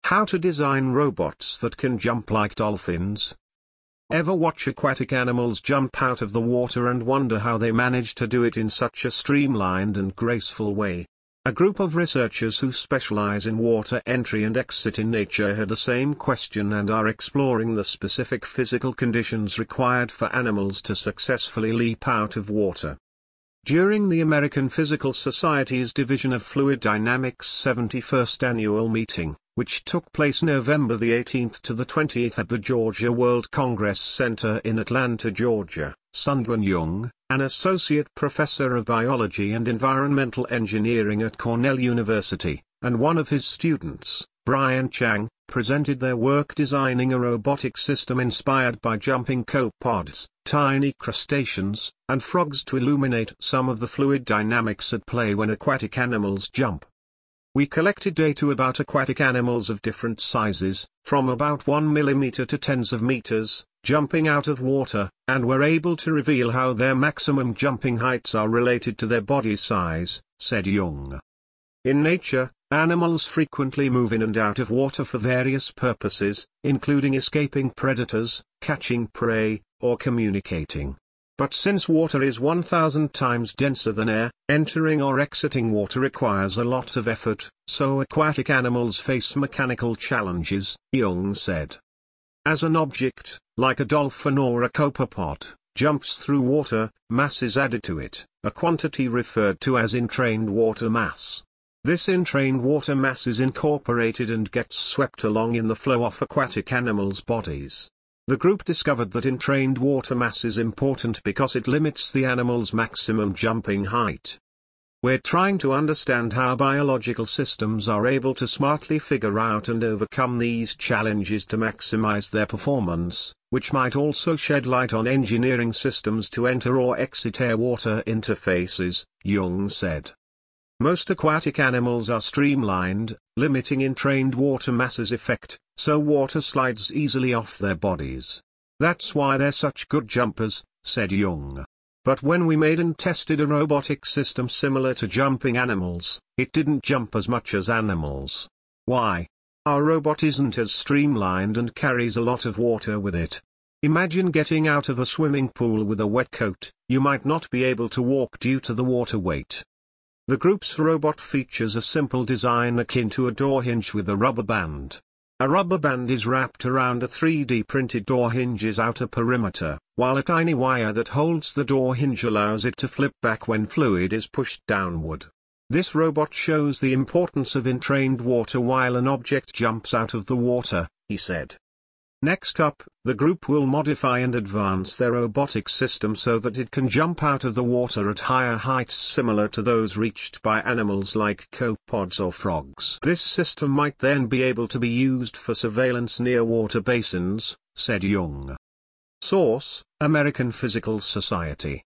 How to design robots that can jump like dolphins. Ever watch aquatic animals jump out of the water and wonder how they manage to do it in such a streamlined and graceful way? A group of researchers who specialize in water entry and exit in nature had the same question and are exploring the specific physical conditions required for animals to successfully leap out of water. During the American Physical Society's Division of Fluid Dynamics 71st annual meeting, which took place November the 18th to the 20th at the Georgia World Congress Center in Atlanta, Georgia, Sungwon Jung, an associate professor of biology and environmental engineering at Cornell University, and one of his students, Brian Chang, presented their work designing a robotic system inspired by jumping copepods, tiny crustaceans, and frogs to illuminate some of the fluid dynamics at play when aquatic animals jump. We collected data about aquatic animals of different sizes, from about 1 millimeter to tens of meters, jumping out of water, and were able to reveal how their maximum jumping heights are related to their body size, said Jung. In nature, animals frequently move in and out of water for various purposes, including escaping predators, catching prey, or communicating. But since water is 1,000 times denser than air, entering or exiting water requires a lot of effort, so aquatic animals face mechanical challenges, Jung said. As an object, like a dolphin or a copepod, jumps through water, mass is added to it, a quantity referred to as entrained water mass. This entrained water mass is incorporated and gets swept along in the flow of aquatic animals' bodies. The group discovered that entrained water mass is important because it limits the animal's maximum jumping height. We're trying to understand how biological systems are able to smartly figure out and overcome these challenges to maximize their performance, which might also shed light on engineering systems to enter or exit air-water interfaces, Jung said. Most aquatic animals are streamlined, limiting entrained water mass's effect, so water slides easily off their bodies. That's why they're such good jumpers, said Jung. But when we made and tested a robotic system similar to jumping animals, it didn't jump as much as animals. Why? Our robot isn't as streamlined and carries a lot of water with it. Imagine getting out of a swimming pool with a wet coat, you might not be able to walk due to the water weight. The group's robot features a simple design akin to a door hinge with a rubber band. A rubber band is wrapped around a 3D printed door hinge's outer perimeter, while a tiny wire that holds the door hinge allows it to flip back when fluid is pushed downward. This robot shows the importance of entrained water while an object jumps out of the water, he said. Next up, the group will modify and advance their robotic system so that it can jump out of the water at higher heights similar to those reached by animals like copepods or frogs. This system might then be able to be used for surveillance near water basins, said Jung. Source: American Physical Society.